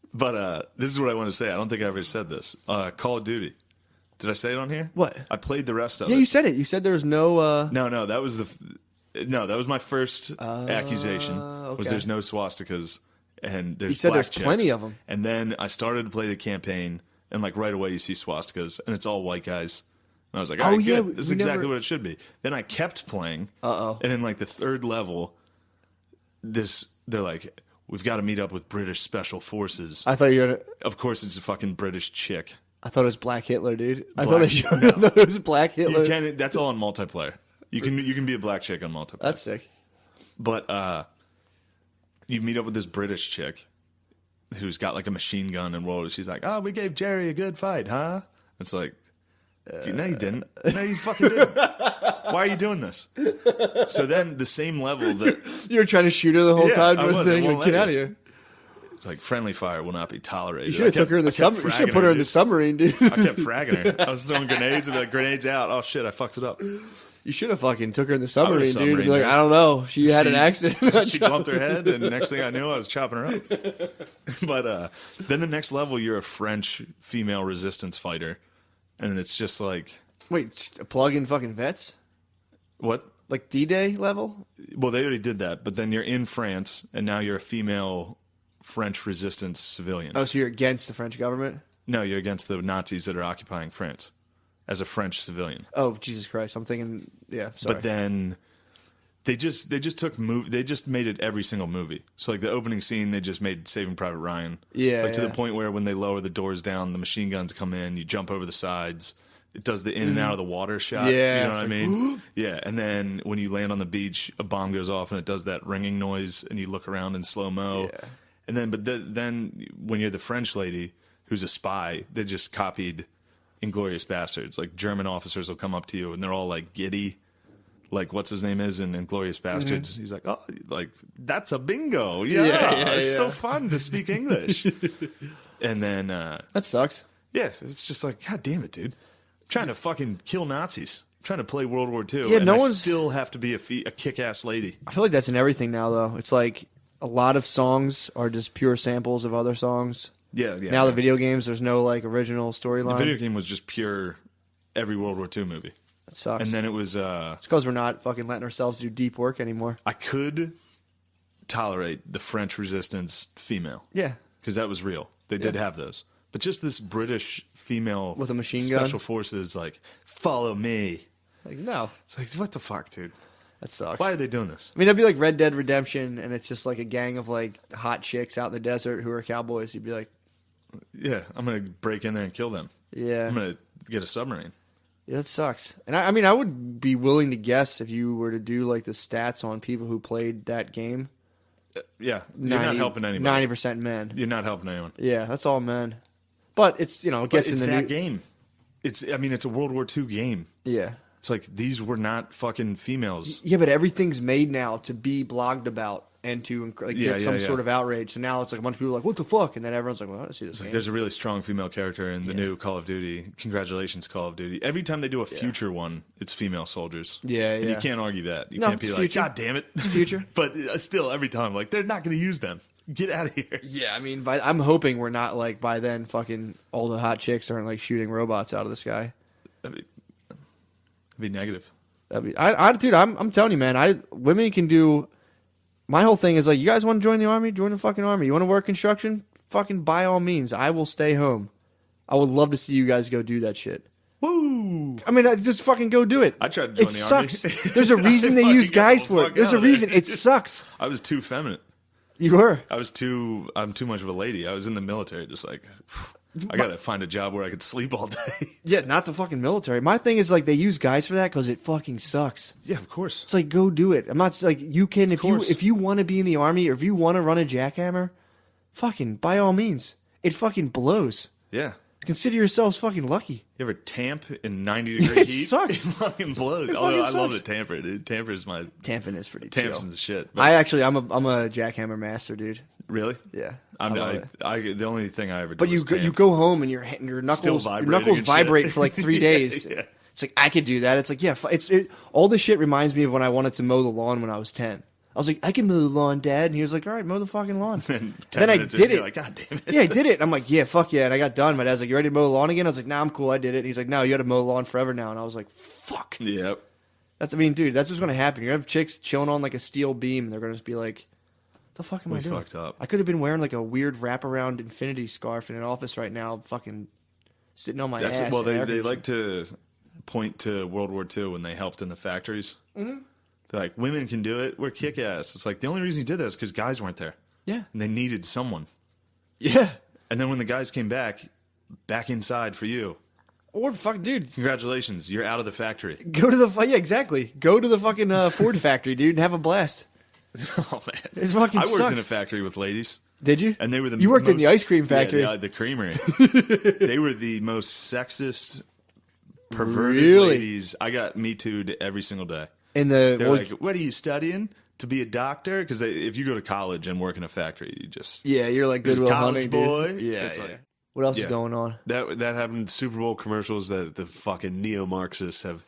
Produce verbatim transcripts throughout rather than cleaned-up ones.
But uh, this is what I want to say. I don't think I ever said this. Uh, Call of Duty. Did I say it on here? What? I played the rest of Yeah, it. you said it. You said there was no... Uh... No, no, that was the... F- no, that was my first Uh, accusation, okay. was there's no swastikas and there's You said black there's chicks. plenty of 'em. And then I started to play the campaign, and like right away you see swastikas, and it's all white guys. And I was like, all Oh, right, yeah, good. This is we exactly never- what it should be. Then I kept playing. Uh-oh. And in like the third level, this they're like, we've got to meet up with British Special Forces. I thought you were gonna... Of course, it's a fucking British chick. I thought it was Black Hitler, dude. I Black- thought they showed I thought it was Black Hitler. You can. That's all on multiplayer. You can you can be a black chick on multiplayer. That's sick. But uh, you meet up with this British chick who's got like a machine gun and roll. She's like, "Oh, we gave Jerry a good fight, huh?" It's like, no, you didn't. No, you fucking didn't. Why are you doing this? So then the same level that You were trying to shoot her the whole Yeah, time. I doing was. the I thing. won't Like, Get let out of you. here. it's like friendly fire will not be tolerated. You should have I took her in the kept- I kept submarine. You should have fragging put her in dude. the submarine, dude. I kept fragging her. I was throwing grenades and be like, grenades out. Oh shit, I fucked it up. You should have fucking took her in the submarine, dude. submarine, And be like, dude. I don't know. She had an She- accident. She bumped her head, and the next thing I knew, I was chopping her up. But uh, then the next level, you're a French female resistance fighter, and it's just like, Wait, plug in fucking vets? what? Like D-Day level? Well, they already did that, but then you're in France, and now you're a female French resistance civilian. Oh, so you're against the French government? No, you're against the Nazis that are occupying France as a French civilian. Oh, Jesus Christ. I'm thinking, yeah, sorry. But then they just they just took move they just made it every single movie. So like the opening scene, they just made Saving Private Ryan. Yeah, like to yeah. the point where when they lower the doors down, the machine guns come in, you jump over the sides. It does the in and out of the water shot. Mm-hmm. Yeah, you know what I it's mean? Yeah, and then when you land on the beach, a bomb goes off and it does that ringing noise, and you look around in slow mo. Yeah. And then, but th- then when you're the French lady who's a spy, they just copied Inglourious Bastards. Like German officers will come up to you and they're all like giddy, like what's his name is in Inglourious Bastards. He's like, oh, like that's a bingo. Yeah, Mm-hmm. Yeah, yeah, it's yeah. so fun to speak English. And then, uh, that sucks. yeah, it's just like, God damn it, dude. I'm trying to fucking kill Nazis. I'm trying to play World War Two. Yeah, and no I one's- still have to be a, fe- a kick-ass lady. I feel like that's in everything now, though. It's like a lot of songs are just pure samples of other songs. Yeah, yeah. now yeah. the video games, there's no like original storyline. The video game was just pure every World War Two movie. That sucks. And then it was, uh, it's because we're not fucking letting ourselves do deep work anymore. I could tolerate the French resistance female. Yeah. Because that was real. They did Yeah. have those. But just this British female With a machine gun? special forces, like, follow me. Like, no, It's like, what the fuck, dude? that sucks. Why are they doing this? I mean, that'd be like Red Dead Redemption, and it's just like a gang of like hot chicks out in the desert who are cowboys. You'd be like, Yeah, I'm going to break in there and kill them. yeah, I'm going to get a submarine. yeah, that sucks. And I, I mean, I would be willing to guess if you were to do like the stats on people who played that game. Yeah, you're not helping anybody. Ninety percent men. You're not helping anyone. Yeah, that's all men. But it's you know it But gets it's in the that new, game. It's, I mean, it's a World War Two game. Yeah, It's like, these were not fucking females. yeah, but everything's made now to be blogged about and to like, get Yeah, yeah, some yeah. sort of outrage. So now it's like a bunch of people are like, what the fuck? And then everyone's like, well, I see this. It's like game. there's a really strong female character in the new Call of Duty. Congratulations, Call of Duty. Every time they do a future one, it's female soldiers. Yeah, And yeah. you can't argue that. You No, can't be it's like, future. God damn it. Future. But uh, still, every time, like, they're not going to use them. Get out of here. Yeah, I mean, by, I'm hoping we're not like by then fucking all the hot chicks aren't like shooting robots out of the sky. That'd be, that'd be negative. That'd be, I, I, dude, I'm, I'm telling you, man, I women can do. My whole thing is like, you guys want to join the army? Join the fucking army. You want to work construction? Fucking by all means, I will stay home. I would love to see you guys go do that shit. Woo! I mean, I- just fucking go do it. I tried to join it the army. sucks. There's a reason I they fucking use got guys the for it. fuck There's out a of there. reason. It sucks. I was too feminine. You were. I was too, I'm too much of a lady. I was in the military, just like, I got to find a job where I could sleep all day. Yeah, not the fucking military. My thing is like they use guys for that because it fucking sucks. Yeah, of course. It's like go do it. I'm not like you can if you course. if you want to be in the army or if you want to run a jackhammer, fucking by all means. It fucking blows. Yeah. Consider yourselves fucking lucky. You ever tamp in ninety degree It heat? sucks. It fucking blows. It Although fucking I love sucks. to tamper. Dude. Tamper is my Tamping is pretty tamp's chill. the shit. But I actually I'm a I'm a jackhammer master, dude. really? Yeah. I'm I love I, it. I, the only thing I ever did But you was go, you tamp. go home and your hand- your Still knuckles your vibrating knuckles and shit. vibrate for like three Yeah, days. yeah. It's like I could do that. It's like yeah, fu- it's it, all this shit reminds me of when I wanted to mow the lawn when I was ten. I was like, I can mow the lawn, Dad. And he was like, all right, mow the fucking lawn. And then I minutes in, did you're it. like, God damn it. Yeah, I did it. And I'm like, yeah, fuck yeah. And I got done. My dad's like, you ready to mow the lawn again? I was like, nah, I'm cool. I did it. And he's like, no, you got to mow the lawn forever now. And I was like, fuck. Yep. That's, I mean, dude, that's what's going to happen. You're going to have chicks chilling on like a steel beam. And they're going to just be like, what the fuck am We I doing? fucked up. I could have been wearing like a weird wraparound infinity scarf in an office right now, fucking sitting on my That's ass. well, in they air they conditioning. like to point to World War Two when they helped in the factories. Mm-hmm. They're like, women can do it. We're kick ass. It's like the only reason you did that is because guys weren't there. Yeah. And they needed someone. Yeah. And then when the guys came back, back inside for you. Or fuck, dude, Congratulations, you're out of the factory. go to the fu- yeah, exactly. Go to the fucking uh, Ford factory, dude, and have a blast. Oh man, It fucking I worked sucks. in a factory with ladies. Did you? And they were the you worked in the most- ice cream factory. Yeah, the, the creamery. They were the most sexist, perverted Really? ladies. I got me too'd every single day. In the They're well, like, "What are you studying to be a doctor?" Because if you go to college and work in a factory, you just yeah, you're like There's a Goodwill college Hunting, boy. dude. Yeah, It's yeah. like- What else Yeah. is going on? that that happened. in Super Bowl commercials that the fucking neo-Marxists have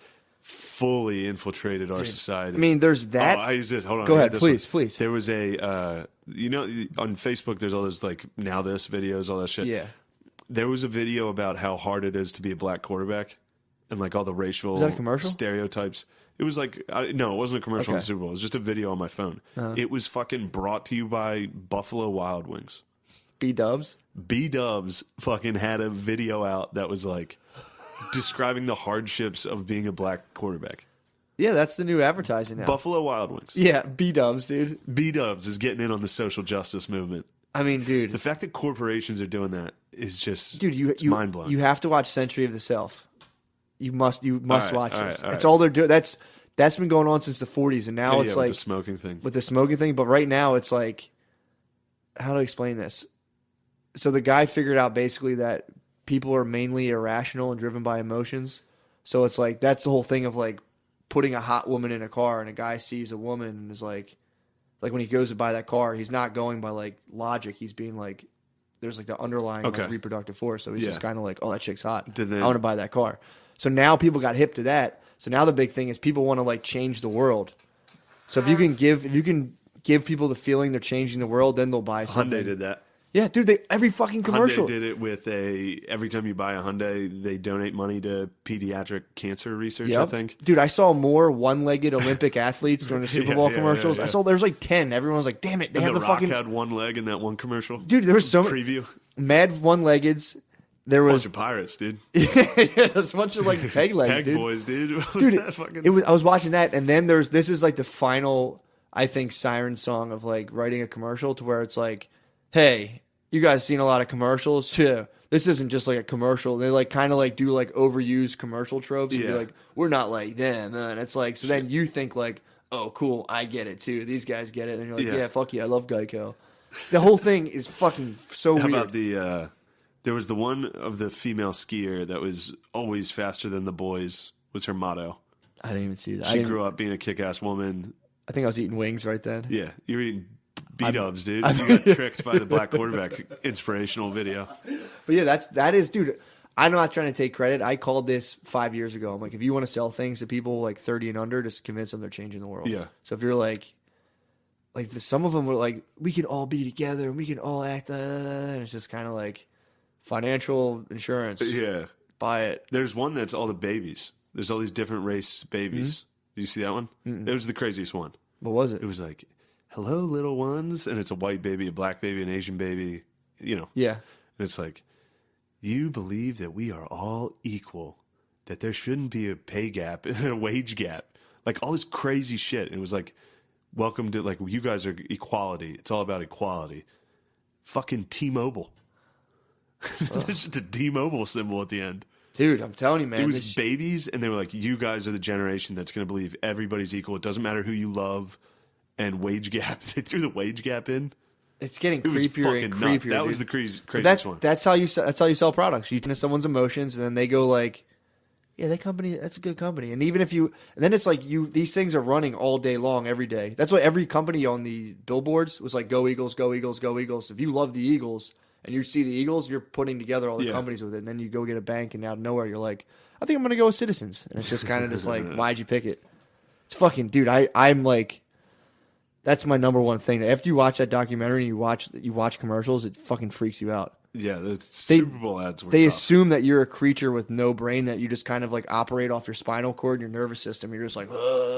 fully infiltrated our society. I mean, there's that. Oh, I use it. Hold on. Go I ahead, got this please, one. please. There was a, uh, you know, on Facebook, there's all those like now this videos, all that shit. yeah. There was a video about how hard it is to be a black quarterback and like all the racial that a commercial? stereotypes. It was like, I, no, it wasn't a commercial on Okay. the Super Bowl. It was just a video on my phone. Uh-huh. It was fucking brought to you by Buffalo Wild Wings. B Dubs. B Dubs fucking had a video out that was like describing the hardships of being a black quarterback. Yeah, that's the new advertising now. Buffalo Wild Wings. yeah, B Dubs, dude. B Dubs is getting in on the social justice movement. I mean, dude, The fact that corporations are doing that is just dude, you it's you mind blowing. you have to watch Century of the Self. You must you must right, watch all this. right, all That's right. all they're doing. That's that's been going on since the forties, and now yeah, it's yeah, like with the smoking thing. with the smoking thing. But right now, it's like, how to explain this? So the guy figured out basically that people are mainly irrational and driven by emotions. So it's like that's the whole thing of like putting a hot woman in a car, and a guy sees a woman and is like, like when he goes to buy that car, he's not going by like logic. He's being like, there's like the underlying like, Okay. reproductive force. So he's Yeah. just kind of like, oh, that chick's hot. Did they- I want to buy that car. So now people got hip to that. So now the big thing is people want to like change the world. So if you can give, if you can give people the feeling they're changing the world, then they'll buy something. Hyundai did that. Yeah, dude, they every fucking commercial. Hyundai did it with a. Every time you buy a Hyundai, they donate money to pediatric cancer research. I Yep. think. Dude, I saw more one-legged Olympic athletes during the Super Yeah, Bowl yeah, commercials. yeah, I yeah. saw there's like ten. Everyone was like, "Damn it, they And have the the, Rock fucking had one leg in that one commercial. dude." There was so many preview. mad one-leggeds. There Bunch was of pirates, dude. yeah, there's a bunch of like peg legs, Peg dude. boys, dude. What was Dude, that fucking? it was. I was watching that, and then there's this is like the final, I think, siren song of like writing a commercial to where it's like, hey, you guys seen a lot of commercials? Yeah, this isn't just like a commercial. They like kind of like do like overused commercial tropes. And Yeah. be like, we're not like them, uh, and it's like so then you think like, oh, cool, I get it too. These guys get it, and you're like, Yeah. yeah, fuck yeah, I love Geico. The whole thing is fucking so How weird. about the? Uh, there was the one of the female skier that was always faster than the boys. Was her motto. I didn't even see that. I, She didn't- grew up being a kick-ass woman. I think I was eating wings right then. Yeah, you're eating B-dubs, dude. I'm- you got tricked by the black quarterback inspirational video. But yeah, that's that is, dude. I'm not trying to take credit. I called this five years ago. I'm like, if you want to sell things to people like thirty and under, just convince them they're changing the world. Yeah. So if you're like, like the, some of them were like, we can all be together and we can all act, uh, and it's just kind of like financial insurance. Yeah. Buy it. There's one that's all the babies. There's all these different race babies. Mm-hmm. Did you see that one? It was the craziest one. What was it? It was like, hello, little ones. And it's a white baby, a black baby, an Asian baby, you know. Yeah. And it's like, you believe that we are all equal, that there shouldn't be a pay gap and a wage gap. Like all this crazy shit. And it was like, welcome to, like, you guys are equality. It's all about equality. Fucking T-Mobile. There's just a T-Mobile symbol at the end. Dude, I'm telling you, man. It was this sh- babies, and they were like, you guys are the generation that's going to believe everybody's equal. It doesn't matter who you love. And wage gap. They threw the wage gap in. it's getting It was creepier fucking and nuts. creepier. That dude. was the crazy, But craziest that's one. that's how you sell, that's how you sell products. You tend to someone's emotions, and then they go like, "Yeah, that company, that's a good company." And even if you, and then it's like you, these things are running all day long, every day. That's why every company on the billboards was like, "Go Eagles, go Eagles, go Eagles." If you love the Eagles and you see the Eagles, you're putting together all the Yeah. companies with it. And then you go get a bank, and out of nowhere, you're like, "I think I'm gonna go with Citizens." And it's just kind of just like, why'd you pick it? It's fucking, dude. I I'm like. That's my number one thing. After you watch that documentary and you watch you watch commercials, it fucking freaks you out. Yeah, the Super Bowl ads were They tough. assume that you're a creature with no brain, that you just kind of like operate off your spinal cord and your nervous system. You're just like,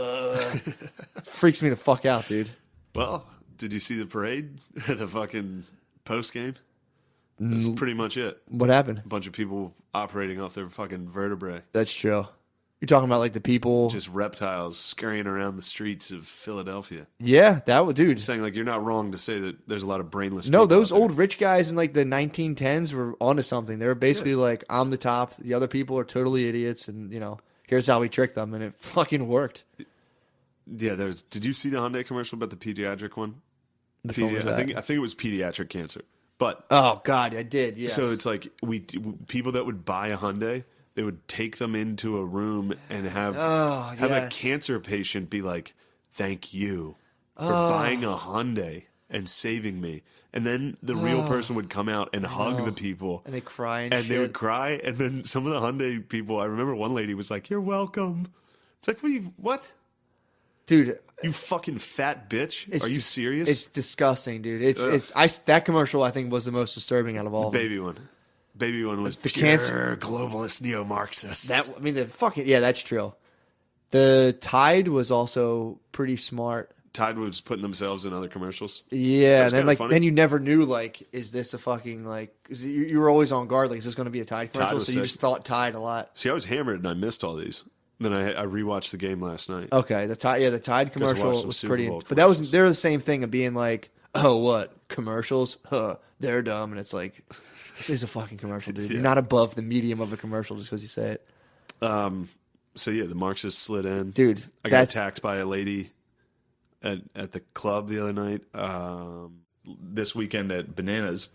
freaks me the fuck out, dude. Well, did you see the parade? The fucking post game? That's pretty much it. What happened? A bunch of people operating off their fucking vertebrae. That's true. You're talking about like the people. Just reptiles scurrying around the streets of Philadelphia. Yeah, that would, dude. Saying like you're not wrong to say that there's a lot of brainless No, people those out there. old rich guys in like the nineteen tens were onto something. They were basically like, I'm the top. The other people are totally idiots. And, you know, here's how we trick them. And it fucking worked. Yeah, there's did you see the Hyundai commercial about the pediatric one? Which one Pedi- was I that? think I think it was pediatric cancer. But Oh, God, I did. Yes. so it's like we people that would buy a Hyundai, they would take them into a room and have Oh, have a yes. cancer patient be like, "Thank you for Oh. buying a Hyundai and saving me." And then the real person would come out and hug the people. And they cry and, And shit. they would cry, and then some of the Hyundai people, I remember one lady was like, "You're welcome." It's like, what? You, what? Dude, You fucking fat bitch! it's Are you dis- serious? It's disgusting, dude. It's Ugh. it's I that commercial I think was the most disturbing out of all. of them. Baby one, baby one was The pure cancer- globalist neo-Marxists. That I mean, the fucking yeah, that's true. The Tide was also pretty smart. Tide was putting themselves in other commercials. Yeah, and was then kinda like funny. then you never knew like is this a fucking like 'cause you, you were always on guard like is this going to be a Tide commercial? was so you sick. just thought Tide a lot. See, I was hammered and I missed all these. Then I, I rewatched the game last night. Okay, the Tide yeah the Tide Guys watched commercial some was Super pretty, Bowl but that was commercials. they're the same thing of being like oh what commercials? Huh, they're dumb, and it's like this is a fucking commercial, dude. Yeah. You're not above the medium of a commercial just because you say it, Um, so yeah, the Marxists slid in. dude. I got that's attacked by a lady at at the club the other night. Um, This weekend at Bananas,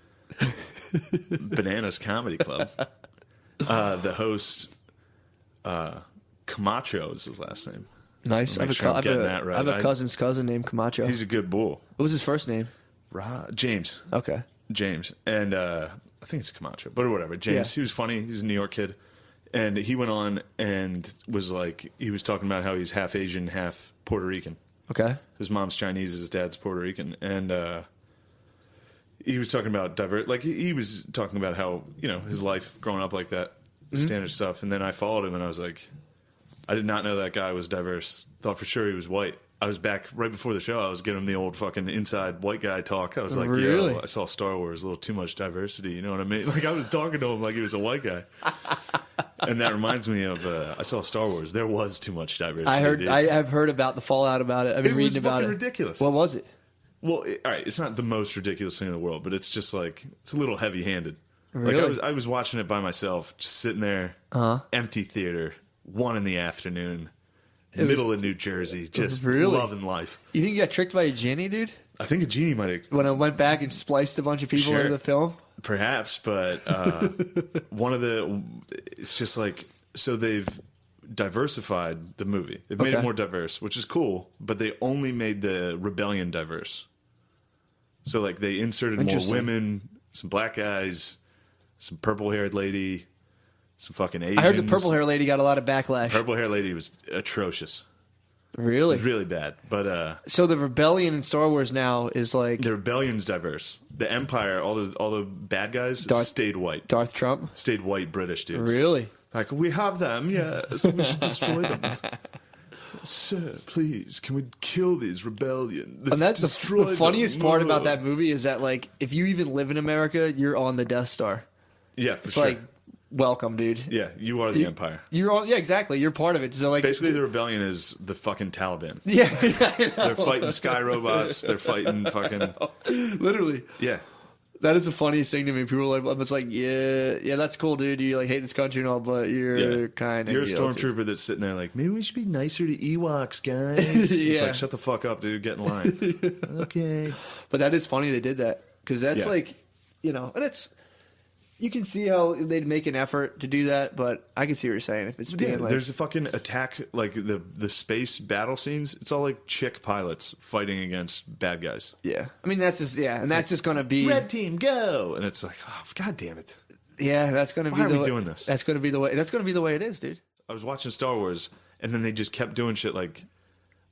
Bananas Comedy Club, uh, the host, uh, Camacho is his last name. nice. I have, Make a, sure co- I'm I have getting a- that right. I have a I- cousin's cousin named Camacho. He's a good bull. What was his first name? Ra- James. Okay. James. And uh, I think it's Camacho, but whatever. James, Yeah. he was funny. He's a New York kid. And he went on and was like, he was talking about how he's half Asian, half Puerto Rican. Okay. His mom's Chinese, his dad's Puerto Rican. And uh, he was talking about divert, like he he was talking about how, you know, his life growing up like that, standard stuff. And then I followed him and I was like, I did not know that guy was diverse. Thought for sure he was white. I was back right before the show. I was giving him the old fucking inside white guy talk. I was like, Really? yo, I saw Star Wars, a little too much diversity. You know what I mean? Like I was talking to him like he was a white guy. And that reminds me of, uh, I saw Star Wars. There was too much diversity. I heard. dude. I have heard about the fallout about it. I've been It was reading about it. fucking ridiculous. What was it? Well, it, all right, it's not the most ridiculous thing in the world, but it's just like it's a little heavy-handed. Like Really? I was, I was watching it by myself, just sitting there, Uh-huh. empty theater, one in the afternoon, middle of New Jersey, just Really? loving life. You think you got tricked by a genie, dude? I think a genie might have, When I went back and spliced a bunch of people Sure. into the film. perhaps, but uh, one of the, it's just like so they've diversified the movie. They've made Okay. it more diverse, which is cool, but they only made the rebellion diverse. So like they inserted more Interesting. women, some black guys, some purple haired lady, some fucking Asians. I heard the purple hair lady got a lot of backlash. Purple hair lady was atrocious. It Really? was really bad. But uh, So the rebellion in Star Wars now is like the rebellion's diverse. The Empire, all the all the bad guys Darth- stayed white. Darth Trump. Stayed white British dudes. Really? Like, we have them, yes. We should destroy them. Sir, please, can we kill these rebellion? This- And that's the, destroy the funniest them. part about that movie is that like if you even live in America, you're on the Death Star. Yeah, for It's sure. like welcome, dude. yeah, you are the You- Empire. You're on. Yeah, exactly. You're part of it. So like Basically, the rebellion is the fucking Taliban. yeah, I know. They're fighting sky robots. They're fighting fucking... literally. Yeah. That is the funniest thing to me. People are like, it's like, yeah, yeah, that's cool, dude. You like hate this country and all, but you're Yeah. kind of You're a stormtrooper that's sitting there like, maybe we should be nicer to Ewoks, guys. It's Yeah. like, shut the fuck up, dude. Get in line. Okay. But that is funny they did that because that's Yeah. like, you know, and it's you can see how they'd make an effort to do that, but I can see what you're saying. If it's being Yeah, like, there's a fucking attack, like the the space battle scenes. It's all like chick pilots fighting against bad guys. yeah, I mean that's just yeah, and that's just gonna be Red team, go! And it's like, oh, god damn it. yeah, that's gonna Why be are the we way, doing this? That's gonna be the way. That's gonna be the way it is, dude. I was watching Star Wars, and then they just kept doing shit like,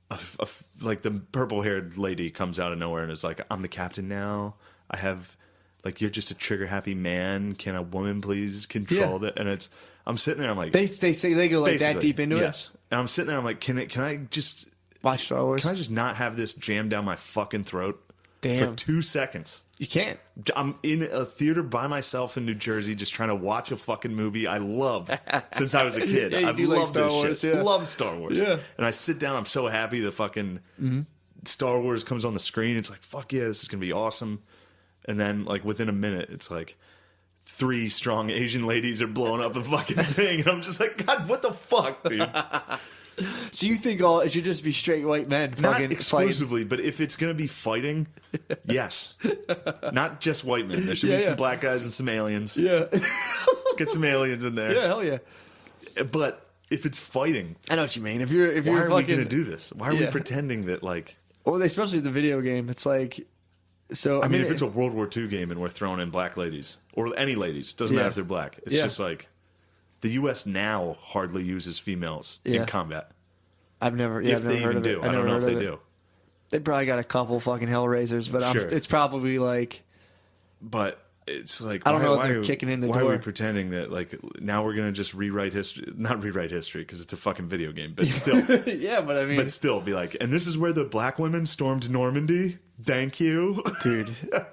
a, a, like the purple haired lady comes out of nowhere and is like, I'm the captain now. I have, like, you're just a trigger happy man. Can a woman please control Yeah. that? And it's, I'm sitting there, I'm like, They they say they go like that basically, deep into yes. And I'm sitting there, I'm like, can it, can I just, it. Watch Star Wars. can I just not have this jammed down my fucking throat Damn. for two seconds? You can't. I'm in a theater by myself in New Jersey, just trying to watch a fucking movie I love since I was a kid. Yeah, you I've do like loved Star this Wars, shit. yeah. Love Star Wars. Yeah. And I sit down. I'm so happy the fucking Star Wars comes on the screen. It's like, fuck yeah, this is gonna be awesome. And then, like, within a minute, it's like three strong Asian ladies are blowing up a fucking thing, and I'm just like, God, what the fuck, dude? So you think all it should just be straight white men Not fucking exclusively, but if it's going to be fighting, yes. Not just white men. There should Yeah, be some yeah. black guys and some aliens. fighting? Yeah. Get some aliens in there. Yeah, hell yeah. But if it's fighting, I know what you mean. If you're if why you're are fucking we going to do this? Why are we Yeah. pretending that, like... Well, especially the video game, it's like so. I, I mean, mean, if it's a World War Two game and we're throwing in black ladies, or any ladies, doesn't Yeah. matter if they're black. It's Yeah. just like, the U S now hardly uses females Yeah. in combat. I've never, yeah, If I've they never heard even of it. do. I've I don't never know if heard they of it. do. They probably got a couple fucking Hellraisers, but Sure. I'm, it's probably like But it's like, I don't why, know if why they're are, kicking in the why are we door. pretending that, like, now we're going to just rewrite history? Not rewrite history, because it's a fucking video game, but still. yeah, but I mean, But still, be like, and this is where the black women stormed Normandy. Thank you. dude,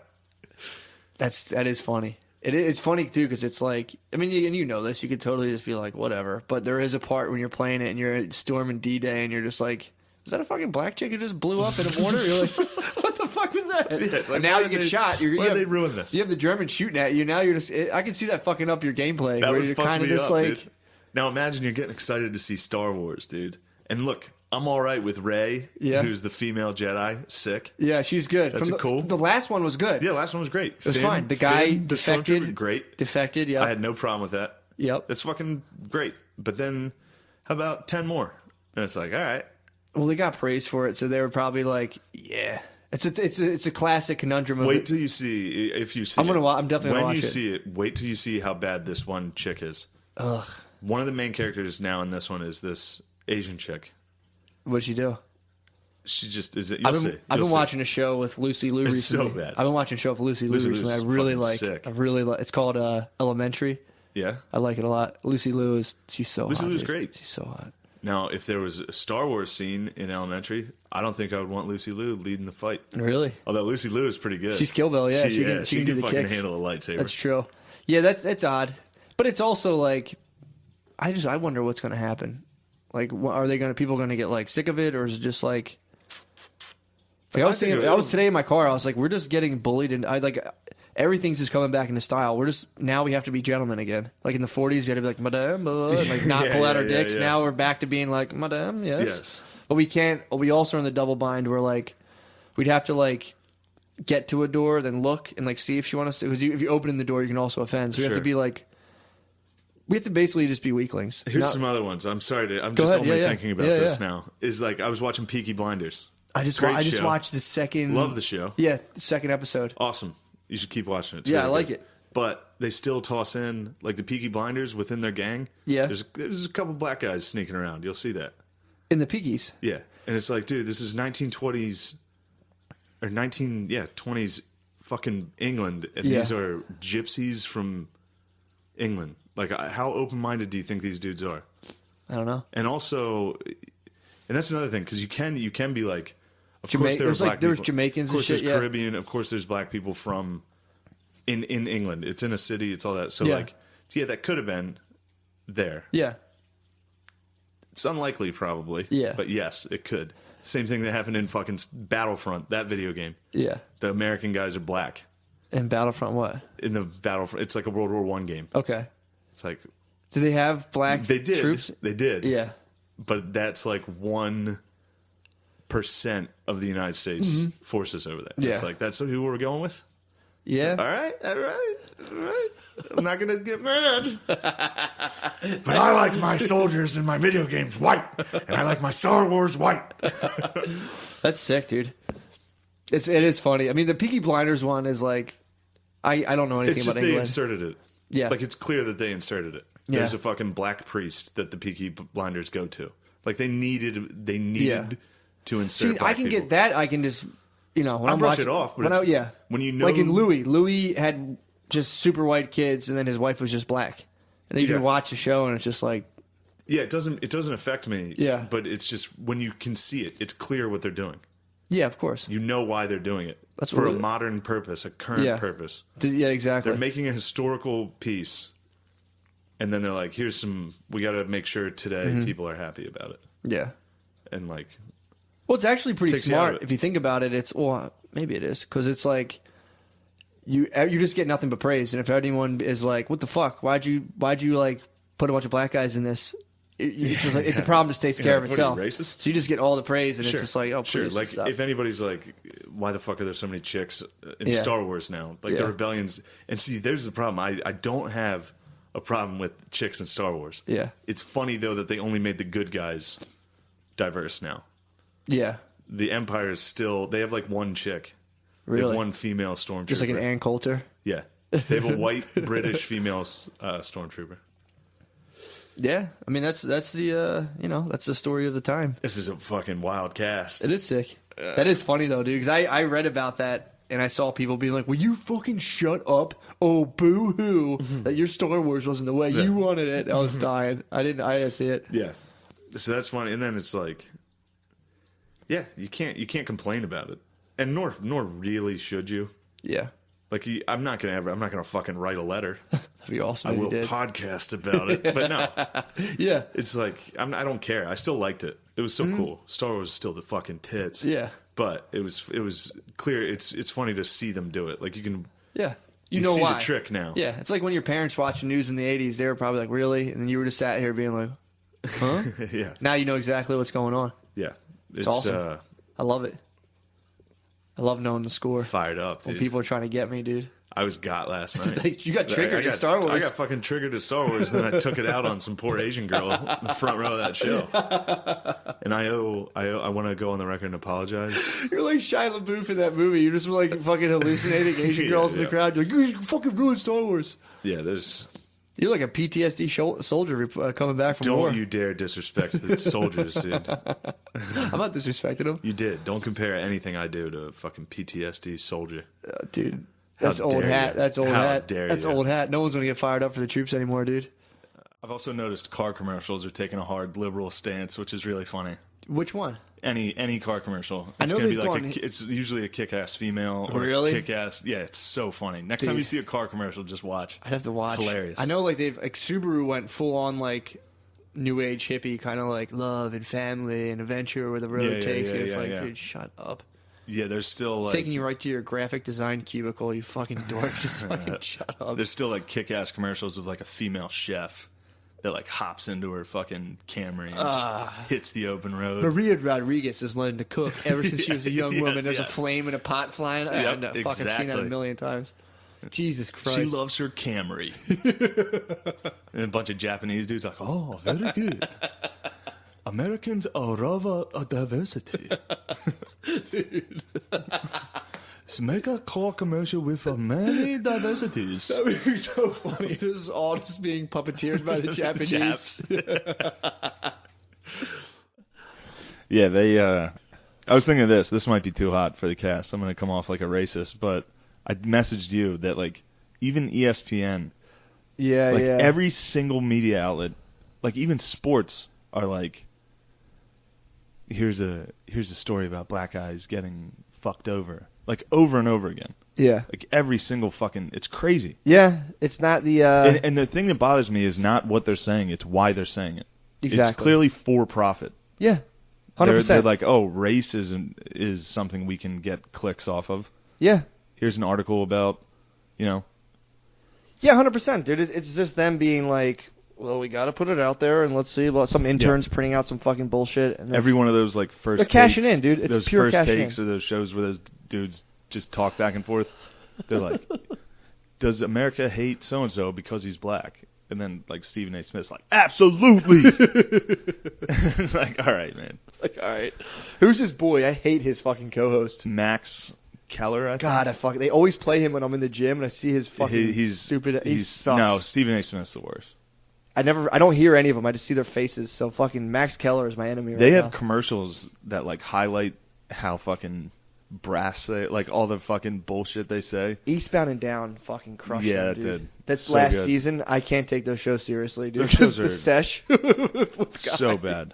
that's that is funny. It is, it's funny too because it's like I mean, you, and you know this, you could totally just be like whatever. But there is a part when you're playing it and you're storming D-Day and you're just like, is that a fucking black chick who just blew up in a mortar? You're like, what the fuck was that? Yeah, it's like, and now why you did get they- shot. You're, why you did have, they ruin this? You have the German shooting at you. Now you're just. It, I can see that fucking up your gameplay That where would you're fuck kind of me just up, like. dude. Now imagine you're getting excited to see Star Wars, dude. And look, I'm all right with Rey, Yeah. who's the female Jedi. Sick. Yeah, she's good. That's From the, cool. The last one was good. Yeah, last one was great. It was fine. The guy the defected. stormtrooper, great. Defected. Yeah. I had no problem with that. Yep. It's fucking great. But then, how about ten more? And it's like, all right. Well, they got praise for it, so they were probably like, "Yeah, it's a it's a it's a classic conundrum." Of Wait it. till you see if you see. I'm gonna it. wa- I'm definitely when gonna watch you it. see it. Wait till you see how bad this one chick is. Ugh, One of the main characters now in this one is this Asian chick. what'd you do? She just is. It, you'll I've been see. I've You'll been see. watching a show with Lucy Liu It's recently. so bad. I've been watching a show with Lucy, Lucy Liu Liu's recently. I really fucking like. sick. I really like. It's called uh, Elementary. Yeah. I like it a lot. Lucy Liu is she's so Lucy hot. Liu's dude. great. She's so hot. Now, if there was a Star Wars scene in Elementary, I don't think I would want Lucy Liu leading the fight. Really? Although Lucy Liu is pretty good. She's Kill Bill, yeah, She, she can- yeah, she can do the fucking kicks. handle a lightsaber. That's true. Yeah, that's that's odd, but it's also like, I just I wonder what's going to happen. Like, what, are they going to people going to get like sick of it, or is it just like? Like I was I think thinking, it- I was today in my car. I was like, we're just getting bullied, and I like everything's just coming back into style. We're just now we have to be gentlemen again. Like in the forties, we had to be like madame, uh, and, like not Yeah, pull out yeah, our yeah, dicks. yeah. Now we're back to being like madame, yes. Yes. But we can't. We also are in the double bind where like we'd have to like get to a door, then look and like see if she wants to. Because you, if you open the door, you can also offend. So we have Sure. to be like, we have to basically just be weaklings. Here's Not- some other ones. I'm sorry to. I'm Go just ahead. only Yeah, yeah. thinking about Yeah, this yeah. now. Is like I was watching Peaky Blinders. I just Great wa- I just show. watched the second. Love the show. Yeah, the second episode. Awesome. You should keep watching it. It's Yeah, really I like good. it. But they still toss in like the Peaky Blinders within their gang. Yeah. There's there's a couple black guys sneaking around. You'll see that. In the Peakies. Yeah. And it's like, dude, this is nineteen twenties or nineteen yeah, twenties fucking England, and Yeah. these are gypsies from England. Like, uh, how open-minded do you think these dudes are? I don't know. And also, and that's another thing, because you can you can be like, of Jama- course there there's are like- black there was people. Jamaicans of and course shit, there's yeah. Caribbean, of course there's black people from in in England. It's in a city, it's all that. So Yeah. like, yeah, that could have been there. Yeah. It's unlikely, probably. Yeah. But yes, it could. Same thing that happened in fucking Battlefront, that video game. Yeah. The American guys are black And Battlefront what? in the Battlefront. It's like a World War One game. Okay. It's like Do they have black they did, troops? they did. Yeah. But that's like one percent of the United States forces over there. Mm-hmm. Yeah. It's like that's who we're going with. Yeah. All right, all right, all right. I'm not gonna get mad. But I like my soldiers in my video games white, and I like my Star Wars white. That's sick, dude. It's it is funny. I mean, the Peaky Blinders one is like, I I don't know anything It's just about they England. inserted it. Yeah. Like, it's clear that they inserted it. Yeah. There's a fucking black priest that the Peaky Blinders go to. Like, they needed, they needed Yeah. to insert. See, black I can people. get that. I can just, you know, when I I'm brush watching, it off, but when I, it's- yeah, when you know- like in Louis, Louis had just super white kids, and then his wife was just black, and then you Yeah. can watch the show, and it's just like, Yeah, it doesn't. It doesn't affect me. Yeah. but it's just when you can see it, it's clear what they're doing. yeah, of course, You know why they're doing it. That's for what a it- modern purpose, a current Yeah. purpose. yeah, exactly. They're making a historical piece, and then they're like, "Here's some. We got to make sure today Mm-hmm. people are happy about it." yeah. And like, Well, it's actually pretty Takes you out of smart it. if you think about it. It's well, maybe it is because it's like you you just get nothing but praise, and if anyone is like, "What the fuck? Why'd you why'd you like put a bunch of black guys in this?" It, it's just like, it's the problem just takes Yeah, care of what are you, itself. racist? So you just get all the praise, and sure, it's just like, oh, sure. please, Like, stop. if anybody's like, "Why the fuck are there so many chicks in Yeah. Star Wars now?" Like the Yeah. rebellions, and see, there's the problem. I I don't have a problem with chicks in Star Wars. Yeah. it's funny though that they only made the good guys diverse now. yeah, The Empire is still. They have like one chick. They Really? have one female stormtrooper. just like an Ann Coulter. Yeah. They have a white British female uh, stormtrooper. Yeah, I mean that's that's the uh, you know that's the story of the time. This is a fucking wild cast. It is sick. That is funny though, dude. Because I, I read about that and I saw people being like, "Will you fucking shut up? Oh, boo hoo! That your Star Wars wasn't the way you wanted it." I was dying. I didn't. I didn't see it. Yeah. So that's funny. And then it's like, yeah, you can't you can't complain about it, and nor nor really should you. Yeah, Like you, I'm not gonna ever. I'm not gonna fucking write a letter. that'd be awesome. I if you will did. podcast about it, but no, Yeah, it's like I'm, I don't care. I still liked it. It was so Mm-hmm. cool. Star Wars is still the fucking tits. yeah, But it was it was clear. It's it's funny to see them do it. Like you can. yeah. You, You know see why? the trick now. Yeah, it's like when your parents watching news in the eighties. They were probably like, "Really?" And then you were just sat here being like, "Huh?" yeah. Now you know exactly what's going on. Yeah. It's, awesome. uh, I love it. I love knowing the score. fired up, When dude. people are trying to get me, dude. I was got last night. Like, you got triggered I got, at Star Wars. I got fucking triggered at Star Wars, then I took it out on some poor Asian girl in the front row of that show. And I owe, I owe, I want to go on the record and apologize. You're like Shia LaBeouf in that movie. You're just like fucking hallucinating Asian Yeah, girls in yeah. the crowd. You're like, you fucking ruined Star Wars. Yeah, there's. You're like a P T S D shol- soldier uh, coming back from Don't war. you dare disrespect the soldiers, dude. I'm not disrespecting them. You did. Don't compare anything I do to a fucking P T S D soldier. Uh, dude, that's How old dare hat. you. That's old How hat. dare That's you. old hat. No one's going to get fired up for the troops anymore, dude. I've also noticed car commercials are taking a hard liberal stance, which is really funny. Which one? Any any car commercial, it's know gonna be they've like a, gone- ki- it's usually a kick-ass female or Really? kick-ass. Yeah, it's so funny. Next time Dude. you see a car commercial, just watch. I'd have to watch. It's hilarious. I know, like they've like Subaru went full on like new age hippie kind of like love and family and adventure where the road Yeah, yeah, takes yeah, you. It's yeah, like, yeah. dude, shut up. Yeah, there's still It's like taking you right to your graphic design cubicle, you fucking dork. Just fucking shut up. there's still like kick-ass commercials of like a female chef that like hops into her fucking Camry and Ah. just hits the open road. Maria Rodriguez has learned to cook ever since she was a young Yes, woman. There's yes. a flame in a pot flying. Yep, and, uh, fuck, I've seen that exactly. a million times. Jesus Christ. She loves her Camry. And a bunch of Japanese dudes like, oh, very good. Americans are rather a diversity. Dude. So make a car commercial with uh, many diversities. That would be so funny. This is all just being puppeteered by the Japanese. Japs. Yeah, they. Uh, I was thinking of this. This might be too hot for the cast. I'm going to come off like a racist, but I messaged you that like even E S P N, Yeah, like yeah. every single media outlet, like even sports, are like, here's a here's a story about black guys getting fucked over, like over and over again. yeah. Like every single fucking, it's crazy. Yeah, it's not the... Uh, And, and the thing that bothers me is not what they're saying; it's why they're saying it. It's Exactly. clearly for profit. yeah, one hundred They're, percent. they're like, oh, race isn't is something we can get clicks off of. yeah. Here's an article about, you know, Yeah, one hundred percent, dude. It- It's just them being like, well, we got to put it out there, and let's see. Well, some interns printing out some fucking bullshit. And every one of those like first. They're cashing takes, in, dude. It's those pure first cashing takes in. or those shows where those dudes just talk back and forth. They're like, does America hate so and so because he's black? And then like Stephen A. Smith's like, absolutely. It's like, all right, man. Like, all right. Who's his boy? I hate his fucking co-host. Max Keller, I think. God, I fuck. They always play him when I'm in the gym, and I see his fucking He- he's stupid. He He's, sucks. no, Stephen A. Smith's the worst. I never, I don't hear any of them. I just see their faces. So fucking Max Keller is my enemy right They now. have commercials that like highlight how fucking brass they like all the fucking bullshit they say. Eastbound and Down fucking crushed Yeah, them, it dude. did. That's So last good. season. I can't take those shows seriously, dude. Those shows the are sesh. So bad.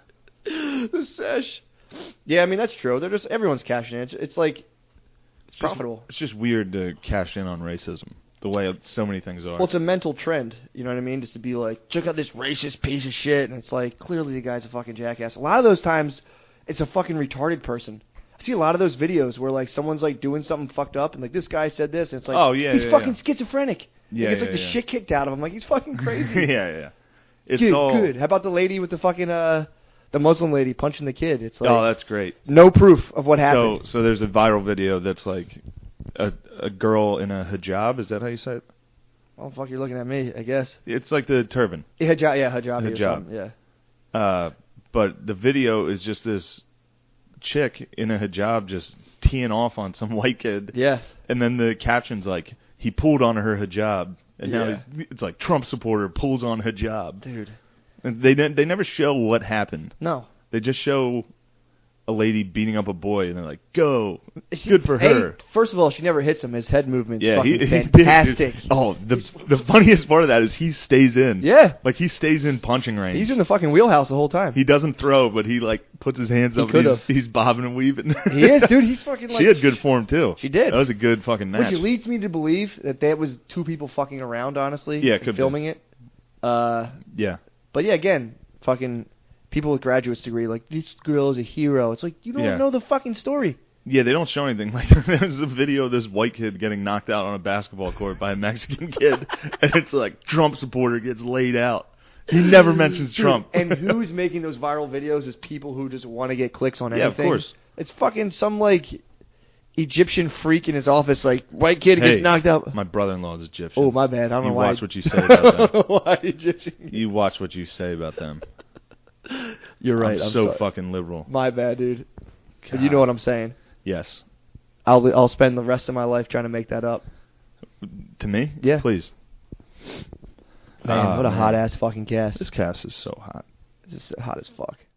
The sesh. Yeah, I mean that's true. They're just everyone's cashing in. It's, it's like it's It's just- profitable. It's just weird to cash in on racism the way so many things are. Well, it's a mental trend. You know what I mean? Just to be like, check out this racist piece of shit, and it's like clearly the guy's a fucking jackass. A lot of those times, it's a fucking retarded person. I see a lot of those videos where like someone's like doing something fucked up, and like this guy said this, and it's like, Oh, yeah, he's yeah, fucking yeah. schizophrenic. Yeah, he gets like yeah, the yeah. shit kicked out of him. Like he's fucking crazy. yeah, yeah. It's good, all good. How about the lady with the fucking uh, the Muslim lady punching the kid? It's like Oh, that's great. no proof of what So, happened. so there's a viral video that's like a a girl in a hijab. Is that how you say it? Oh fuck, you're looking at me. I guess. It's like the turban. Yeah, hijab. Yeah, hijab. or Hijab. something, Yeah. Uh, but the video is just this chick in a hijab just teeing off on some white kid. Yeah. And then the caption's like, he pulled on her hijab. And now Yeah. it's, it's like Trump supporter pulls on hijab. Dude. And they ne- they never show what happened. No. They just show a lady beating up a boy, and they're like, "Go, She- good for hey, her." First of all, she never hits him. His head movement's Yeah, fucking he, he did, fantastic. dude. Oh, the the funniest part of that is he stays in. Yeah. like he stays in punching range. He's in the fucking wheelhouse the whole time. He doesn't throw, but he like puts his hands He up. And he's, could've. he's bobbing and weaving. He is, dude. He's fucking like. she had good form too. She did. That was a good fucking match. Which leads me to believe that that was two people fucking around, honestly. Yeah, and could be. filming it. Uh, Yeah, but yeah, again, fucking people with graduate's degree, like this girl is a hero. It's like you don't Yeah. know the fucking story. yeah. They don't show anything. Like there's a video of this white kid getting knocked out on a basketball court by a Mexican kid, and it's like Trump supporter gets laid out. He never mentions Dude, Trump. and who's making those viral videos is people who just want to get clicks on Yeah, of anything. course. It's fucking some like Egyptian freak in his office, like white kid Hey, gets knocked out. My brother-in-law is Egyptian. Oh my bad. I don't You know why. watch what you say about them. why Egyptian? You watch what you say about them. You're right. I'm, I'm, so sorry. fucking liberal. My bad, dude. But God. you know what I'm saying. Yes. I'll I'll spend the rest of my life trying to make that up. To me? Yeah. Please. Man, Ah, what a man. hot ass fucking cast. This cast is so hot. This is hot as fuck.